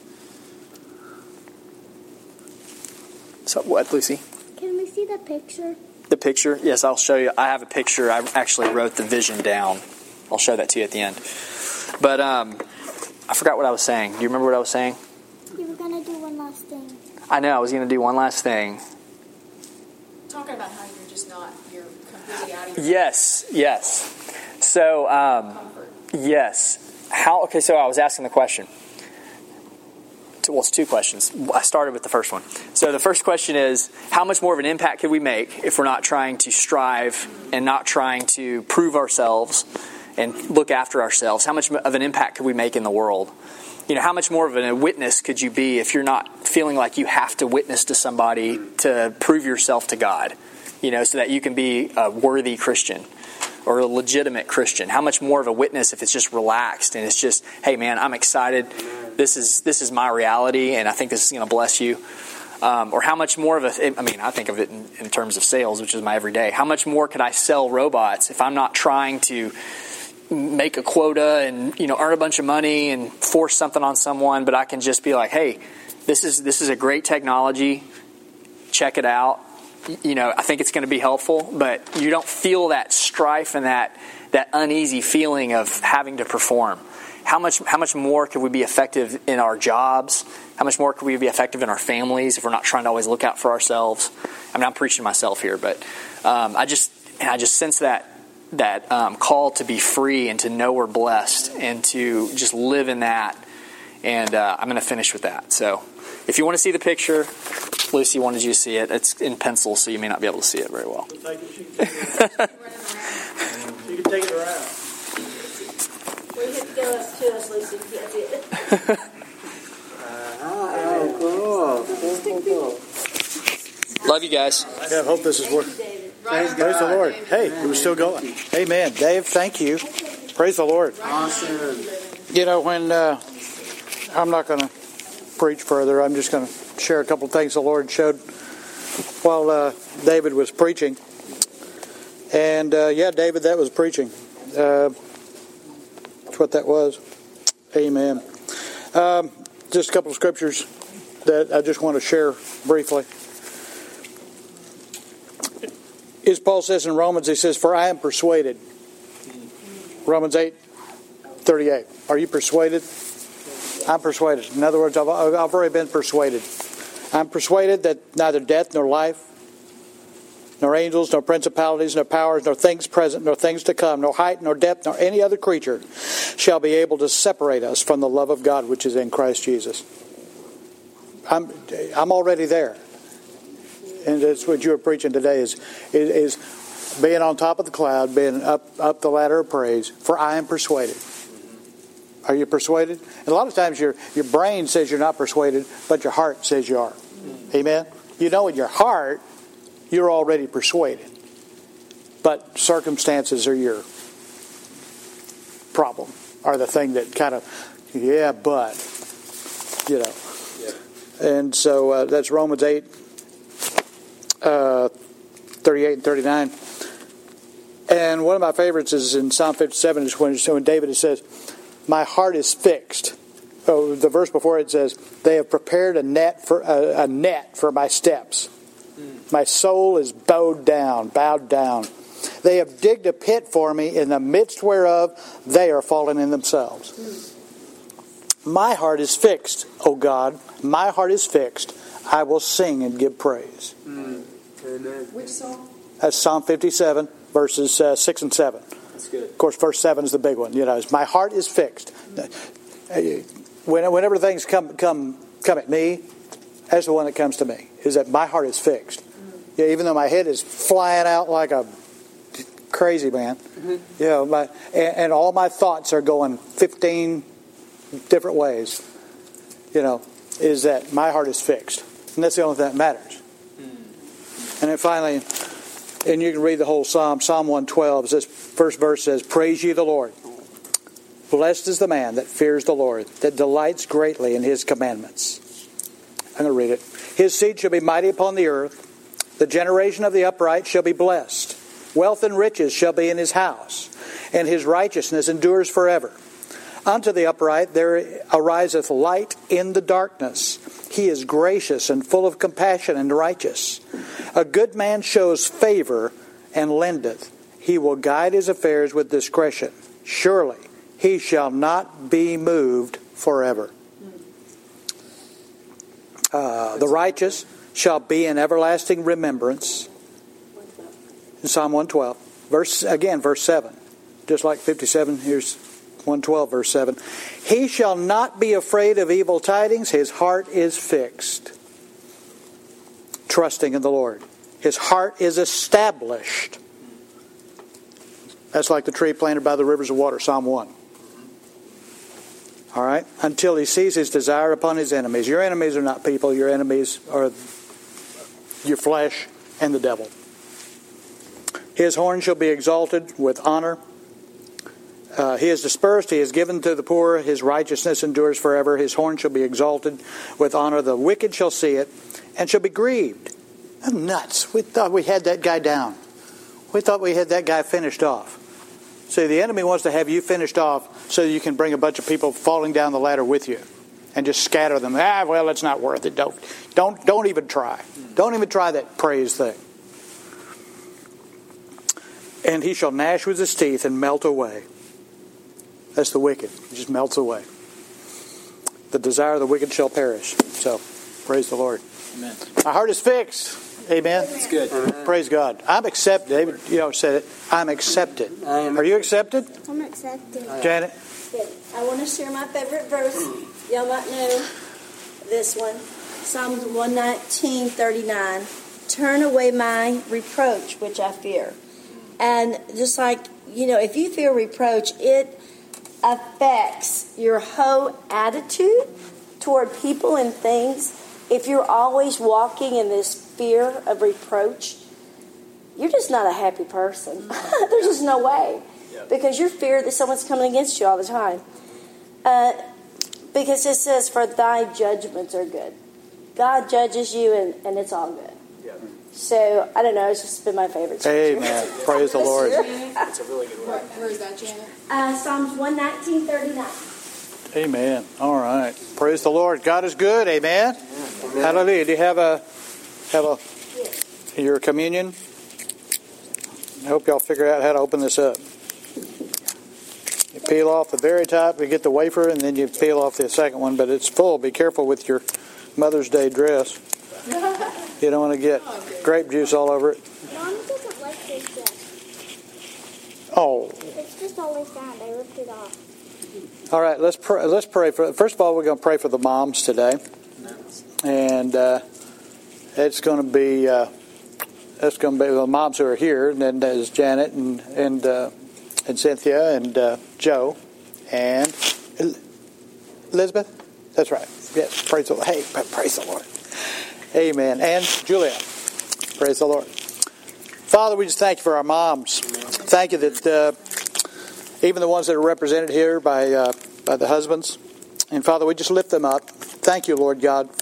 So what, Lucy? Can we see the picture? The picture? Yes, I'll show you. I have a picture. I actually wrote the vision down. I'll show that to you at the end. But I forgot what I was saying. Do you remember what I was saying? You were going to do one last thing. I know. I was going to do one last thing. Talking about how you're completely out of your Yes. So, comfort. yes. So I was asking the question. Well, it's two questions. I started with the first one. So the first question is, how much more of an impact could we make if we're not trying to strive and not trying to prove ourselves and look after ourselves? How much of an impact could we make in the world? How much more of a witness could you be if you're not feeling like you have to witness to somebody to prove yourself to God, so that you can be a worthy Christian or a legitimate Christian? How much more of a witness if it's just relaxed and it's just, hey man, I'm excited. This is my reality, and I think this is going to bless you. Or how much more of I think of it in terms of sales, which is my everyday. How much more could I sell robots if I'm not trying to make a quota and earn a bunch of money and force something on someone, but I can just be like, hey, this is a great technology. Check it out. I think it's going to be helpful, but you don't feel that strife and that uneasy feeling of having to perform. How much more could we be effective in our jobs? How much more could we be effective in our families if we're not trying to always look out for ourselves? I'm preaching to myself here, but I just sense that call to be free and to know we're blessed and to just live in that. And I'm going to finish with that. So if you want to see the picture, Lucy wanted you to see it. It's in pencil, so you may not be able to see it very well. She can take it around. Well, you have to go up to us, Lucy. That's it. Cool. Love you guys. Yeah, I hope this is working. Praise Praise the Lord. Hey, we're still going. Amen. Dave, thank you. Praise the Lord. Awesome. When I'm not going to preach further, I'm just going to share a couple of things the Lord showed while David was preaching. And David, that was preaching. That's what that was. Amen. Just a couple of scriptures that I just want to share briefly. As Paul says in Romans, he says, "For I am persuaded." Romans 8:38. Are you persuaded? I'm persuaded. In other words, I've already been persuaded. I'm persuaded that neither death nor life, nor angels, nor principalities, nor powers, nor things present, nor things to come, nor height, nor depth, nor any other creature shall be able to separate us from the love of God which is in Christ Jesus. I'm already there. And that's what you were preaching today is being on top of the cloud, being up the ladder of praise. For I am persuaded. Are you persuaded? And a lot of times your brain says you're not persuaded, but your heart says you are. Amen? In your heart, you're already persuaded. But circumstances are your problem, are the thing that kind of, but. And so that's Romans 8, 38 and 39. And one of my favorites is in Psalm 57, is when David says, my heart is fixed. Oh, the verse before it says, they have prepared a net for my steps. My soul is bowed down. They have digged a pit for me, in the midst whereof they are fallen in themselves. My heart is fixed, O God. My heart is fixed. I will sing and give praise. Amen. Which song? That's Psalm 57, verses 6 and 7. That's good. Of course, verse 7 is the big one. My heart is fixed. Whenever things come at me, that's the one that comes to me, is that my heart is fixed. Yeah, even though my head is flying out like a crazy man, and all my thoughts are going 15 different ways, is that my heart is fixed. And that's the only thing that matters. And then finally, and you can read the whole Psalm 112, this first verse says, praise ye the Lord. Blessed is the man that fears the Lord, that delights greatly in his commandments. I'm going to read it. His seed shall be mighty upon the earth. The generation of the upright shall be blessed. Wealth and riches shall be in his house, and his righteousness endures forever. Unto the upright there ariseth light in the darkness. He is gracious and full of compassion and righteous. A good man shows favor and lendeth. He will guide his affairs with discretion. Surely he shall not be moved forever. The righteous shall be in everlasting remembrance. In Psalm 112. Verse 7. Just like 57, here's 112, verse 7. He shall not be afraid of evil tidings. His heart is fixed. Trusting in the Lord. His heart is established. That's like the tree planted by the rivers of water, Psalm 1. All right? Until he sees his desire upon his enemies. Your enemies are not people. Your enemies are your flesh and the devil. His horn shall be exalted with honor. He is dispersed. He is given to the poor. His righteousness endures forever. His horn shall be exalted with honor. The wicked shall see it and shall be grieved. I'm nuts. We thought we had that guy down. We thought we had that guy finished off. See, the enemy wants to have you finished off so you can bring a bunch of people falling down the ladder with you and just scatter them. Well, it's not worth it. Don't even try. Don't even try that praise thing. And he shall gnash with his teeth and melt away. That's the wicked. He just melts away. The desire of the wicked shall perish. So, praise the Lord. Amen. My heart is fixed. Amen. That's good. Amen. Praise God. I'm accepted. David, said it. I'm accepted. Are you accepted? I'm accepted. Janet? Good. I want to share my favorite verse. Y'all might know this one. Psalms 119:39. Turn away my reproach, which I fear. And just like, if you feel reproach, it affects your whole attitude toward people and things. If you're always walking in this fear of reproach, you're just not a happy person. There's just no way. Because you're fear that someone's coming against you all the time. Because it says, for thy judgments are good. God judges you and it's all good. So, I don't know, it's just been my favorite scripture. Amen. Praise the Lord. That's a really good one. Where is that, Janet? Psalms 119:39. Amen. All right. Praise the Lord. God is good. Amen. Amen. Hallelujah. Do you have your communion? I hope y'all figure out how to open this up. You peel off the very top, you get the wafer, and then you peel off the second one, but it's full. Be careful with your Mother's Day dress. You don't want to get grape juice all over it. Mom doesn't like this yet. Oh. It's just always down. They ripped it off. All right, let's pray for. First of all, we're going to pray for the moms today, and it's going to be the moms who are here, and then there's Janet and Cynthia and Joe and Elizabeth. That's right. Yes, praise the Lord. Hey, praise the Lord. Amen. And Julia. Praise the Lord. Father, we just thank you for our moms. Thank you that even the ones that are represented here by the husbands. And Father, we just lift them up. Thank you, Lord God,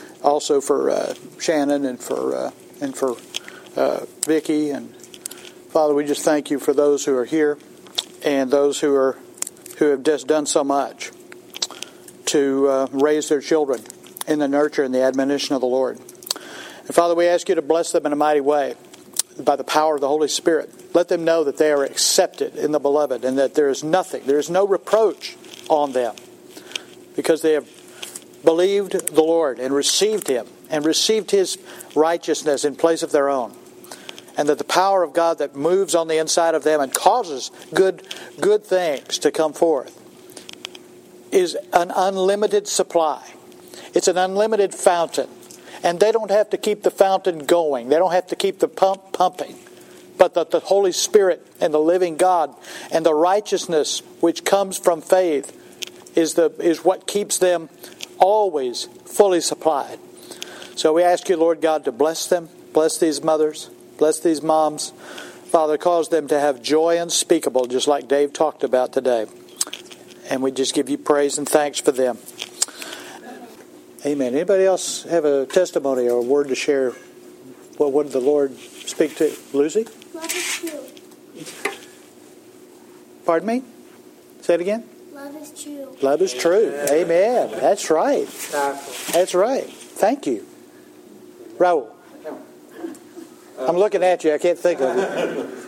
for Shannon and for Vicky. And Father, we just thank you for those who are here and those who have just done so much to raise their children in the nurture and the admonition of the Lord. And Father, we ask you to bless them in a mighty way by the power of the Holy Spirit. Let them know that they are accepted in the Beloved and that there is no reproach on them because they have believed the Lord and received Him and received His righteousness in place of their own. And that the power of God that moves on the inside of them and causes good things to come forth is an unlimited supply. It's an unlimited fountain. And they don't have to keep the fountain going. They don't have to keep the pump pumping. But that the Holy Spirit and the living God and the righteousness which comes from faith is what keeps them always fully supplied. So we ask you, Lord God, to bless them. Bless these mothers. Bless these moms. Father, cause them to have joy unspeakable, just like Dave talked about today. And we just give you praise and thanks for them. Amen. Anybody else have a testimony or a word to share? What did the Lord speak to? Lucy? Love is true. Pardon me? Say it again. Love is true. Love is true. Amen. That's right. That's right. Thank you. Raul. I'm looking at you. I can't think of it.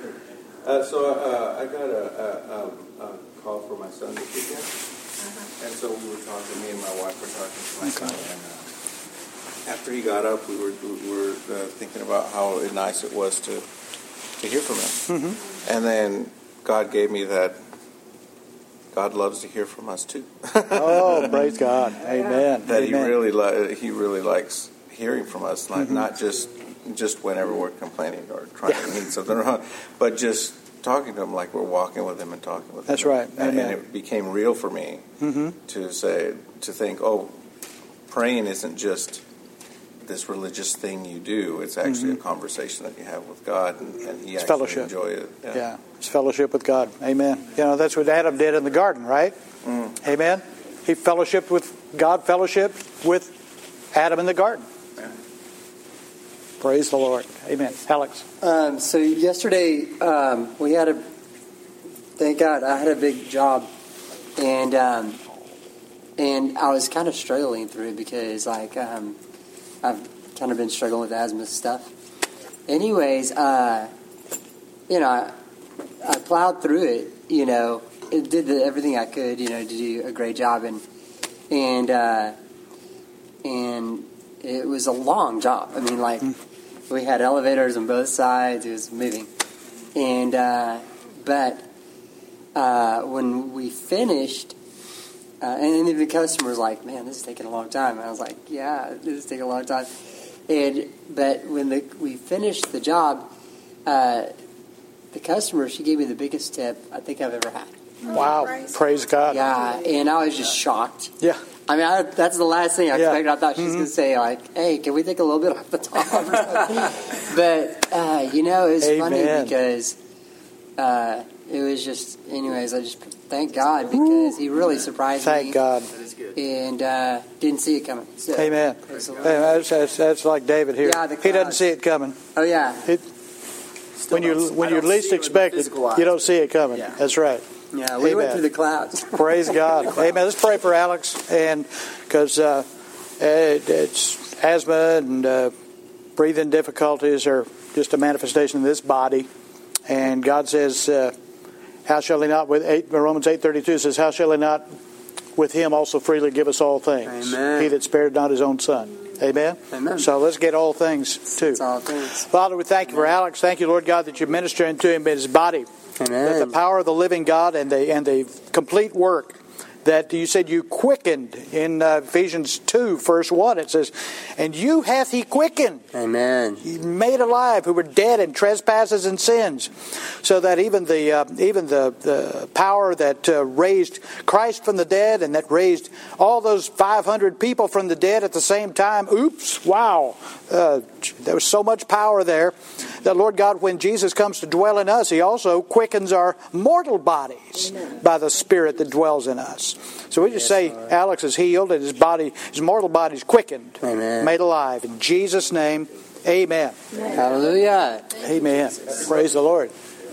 I got a call for my son this weekend. And so we were talking, me and my wife were talking to my son. And after he got up, we were thinking about how nice it was to hear from him. Mm-hmm. And then God gave me that God loves to hear from us too. Oh, praise God. Amen. That Amen. He really likes hearing from us, not just whenever we're complaining or trying to mean something wrong, but just talking to him like we're walking with him and talking with him. That's right. Amen. And it became real for me to think, praying isn't just this religious thing you do. It's actually a conversation that you have with God, and He it's actually fellowship. Enjoy it. Yeah, it's fellowship with God. Amen. You know, that's what Adam did in the garden, right? Amen. He fellowshiped with God, fellowshiped with Adam in the garden. Yeah. Praise the Lord. Amen. Alex. So yesterday we had thank God, I had a big job, and I was kind of struggling through it because I've kind of been struggling with asthma stuff. Anyways, I plowed through it. It did everything I could, to do a great job, and it was a long job. I mean, we had elevators on both sides. It was moving. And, but when we finished, and the customer was like, man, this is taking a long time. And I was like, yeah, this is taking a long time. But when we finished the job, the customer, she gave me the biggest tip I think I've ever had. Wow. Praise God. Yeah, and I was just shocked. Yeah. I mean, that's the last thing I expected. I thought she was going to say, hey, can we take a little bit off the top? But, it was funny because it was just, anyways, I just thank God because He really surprised me. Thank God. That is good. And didn't see it coming. So, Amen. That's like David here. Yeah, he doesn't see it coming. Oh, yeah. When you least expect it, you don't see it coming. Yeah. That's right. Yeah, we went through the clouds. Praise God. Amen. Let's pray for Alex, and because it's asthma and breathing difficulties are just a manifestation of this body, and God says, "How shall He not?" Romans 8:32 says, "How shall He not with Him also freely give us all things?" Amen. He that spared not His own Son. Amen. Amen. So let's get all things too. It's all things. Father, we thank you for Alex. Thank you, Lord God, that you minister into him in his body. Amen. That the power of the living God and the complete work that you said you quickened in Ephesians 2, verse 1. It says, "And you hath He quickened." Amen. He made alive who were dead in trespasses and sins, so that even the power that raised Christ from the dead and that raised all those 500 people from the dead at the same time. Oops! Wow! There was so much power there that, Lord God, when Jesus comes to dwell in us, He also quickens our mortal bodies by the Spirit that dwells in us. So we just say Alex is healed and his mortal body is quickened, Amen. Made alive. In Jesus' name, amen. Hallelujah. Amen. Praise the Lord.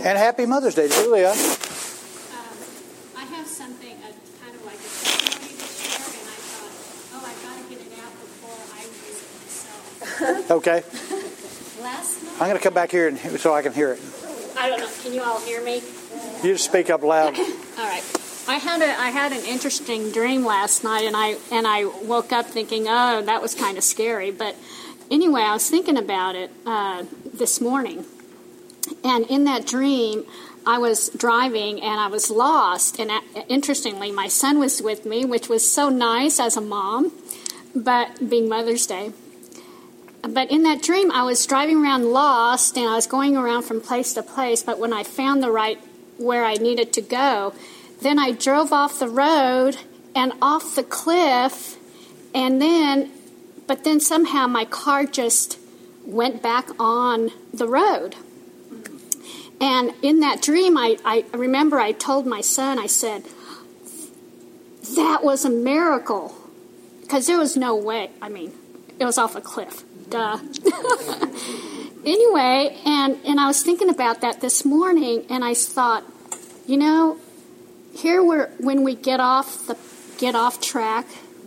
And happy Mother's Day, Julia. I have something kind of like a testimony to share, and I thought, I've got to get it out before I use it myself. Okay. Last night, I'm going to come back here so I can hear it. I don't know. Can you all hear me? You just speak up loud. All right. I had an interesting dream last night, and I woke up thinking, that was kind of scary. But anyway, I was thinking about it this morning, and in that dream, I was driving and I was lost. And interestingly, my son was with me, which was so nice as a mom, but being Mother's Day. But in that dream, I was driving around lost, and I was going around from place to place. But when I found where I needed to go, then I drove off the road and off the cliff, but then somehow my car just went back on the road. And in that dream, I remember I told my son, I said, that was a miracle, because there was no way. I mean, it was off a cliff. Duh. Anyway, and I was thinking about that this morning, and I thought, when we get off track,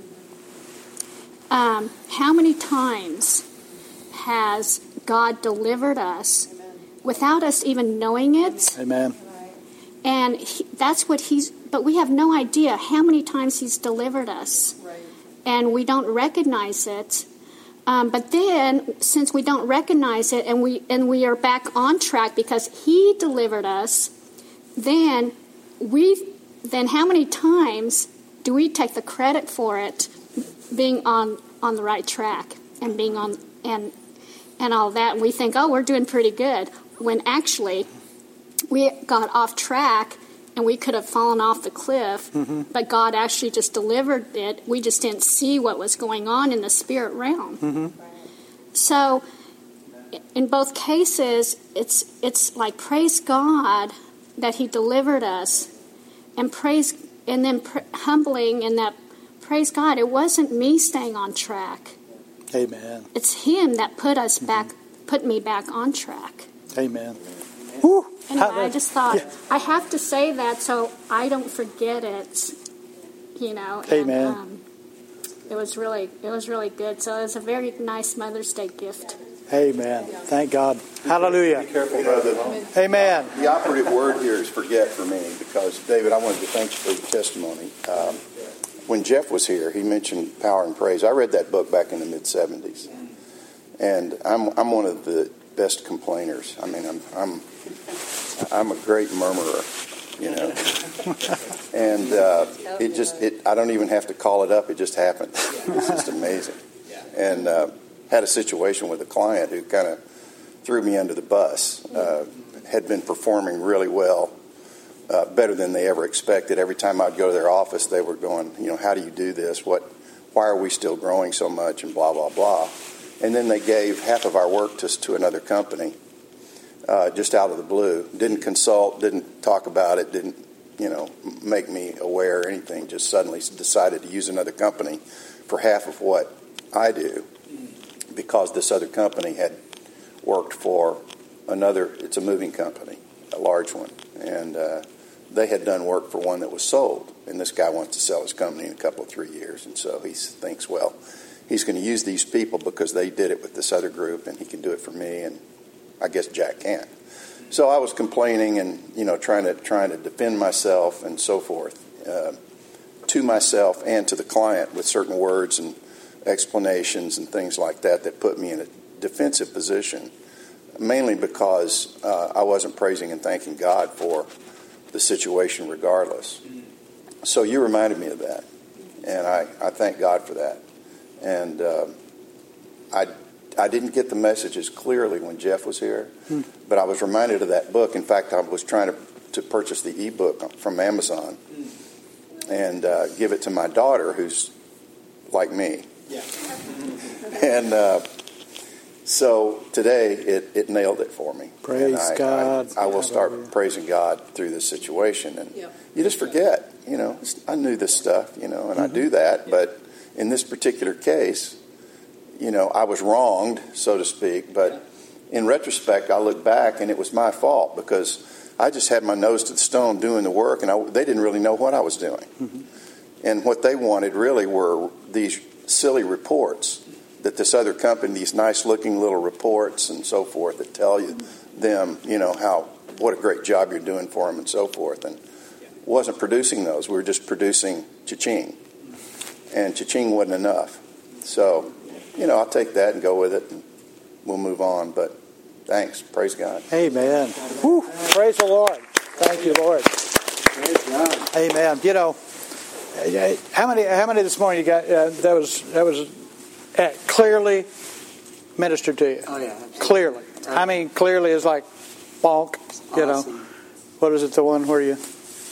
how many times has God delivered us without us even knowing it? Amen. And but we have no idea how many times He's delivered us. Right. And we don't recognize it. But then, since we don't recognize it, and we are back on track because He delivered us, then how many times do we take the credit for it, being on the right track and being on and all that? And we think, we're doing pretty good, when actually we got off track and we could have fallen off the cliff. Mm-hmm. But God actually just delivered it. We just didn't see what was going on in the spirit realm. Mm-hmm. So in both cases, it's like, praise God that He delivered us, and humbling in that, praise God, it wasn't me staying on track. Amen. It's Him that put me back on track. Amen. Woo. Anyway, I just thought, I have to say that so I don't forget it, Amen. And, it was really good. So it was a very nice Mother's Day gift. Amen. Thank God. Hallelujah. Be careful, brother. Amen. The operative word here is forget for me, because, David, I wanted to thank you for your testimony. When Jeff was here, he mentioned Power and Praise. I read that book back in the mid-'70s, and I'm one of the best complainers. I mean, I'm a great murmurer, and I don't even have to call it up. It just happened. It's just amazing. And had a situation with a client who kind of threw me under the bus. Had been performing really well, better than they ever expected. Every time I'd go to their office, they were going, how do you do this? Why are we still growing so much? And blah, blah, blah. And then they gave half of our work to another company, just out of the blue. Didn't consult, didn't talk about it, didn't, make me aware or anything. Just suddenly decided to use another company for half of what I do, because this other company had worked for it's a moving company, a large one. And they had done work for one that was sold. And this guy wants to sell his company in a couple of 3 years. And so he thinks, well, he's going to use these people because they did it with this other group, and he can do it for me, and I guess Jack can't. So I was complaining and, trying to defend myself and so forth, to myself and to the client, with certain words and explanations and things like that put me in a defensive position, mainly because I wasn't praising and thanking God for the situation regardless. So you reminded me of that, and I thank God for that. And I didn't get the messages clearly when Jeff was here, but I was reminded of that book. In fact, I was trying to purchase the ebook from Amazon and give it to my daughter, who's like me. Yeah. And so today it nailed it for me. Praise God. I will start praising God through this situation. And you just forget, I knew this stuff, and I do that. But in this particular case, I was wronged, so to speak. But in retrospect, I look back and it was my fault, because I just had my nose to the stone doing the work, and they didn't really know what I was doing. Mm-hmm. And what they wanted really were these silly reports that this other company, these nice-looking little reports and so forth that tell them, what a great job you're doing for them and so forth. And wasn't producing those. We were just producing cha-ching. And cha-ching wasn't enough. So, I'll take that and go with it, and we'll move on. But thanks. Praise God. Amen. Whew. Praise the Lord. Thank you, Lord. Praise God. Amen. How many this morning you got that was clearly ministered to you? Oh, yeah. Absolutely. Clearly. I mean, clearly is like bonk. Awesome. What is it? The one where you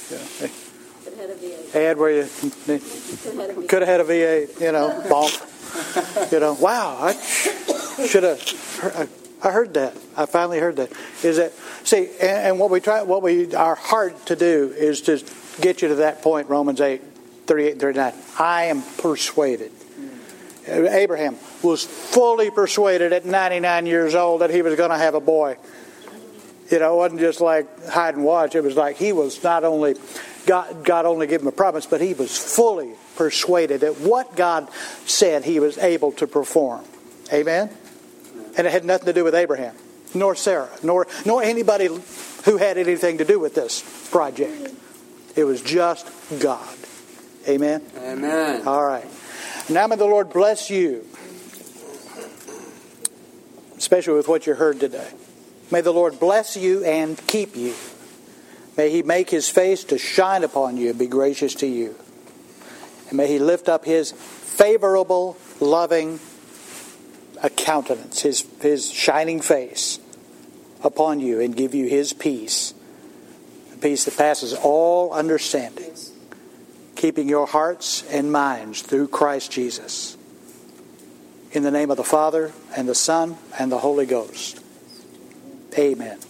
had where you could have had a V8. Bonk. Wow. I should have. I heard that. I finally heard that. Is that see? And what we are hard to do is to get you to that point. Romans 8:38, 39. I am persuaded. Abraham was fully persuaded at 99 years old that he was going to have a boy. It wasn't just like hide and watch. It was like he was not only God only gave him a promise, but he was fully persuaded that what God said he was able to perform. Amen. And it had nothing to do with Abraham, nor Sarah, nor anybody who had anything to do with this project. It was just God. Amen? Amen. All right. Now may the Lord bless you, especially with what you heard today. May the Lord bless you and keep you. May He make His face to shine upon you and be gracious to you. And may He lift up His favorable, loving countenance, His shining face upon you and give you His peace. A peace that passes all understanding. Keeping your hearts and minds through Christ Jesus. In the name of the Father, and the Son, and the Holy Ghost. Amen.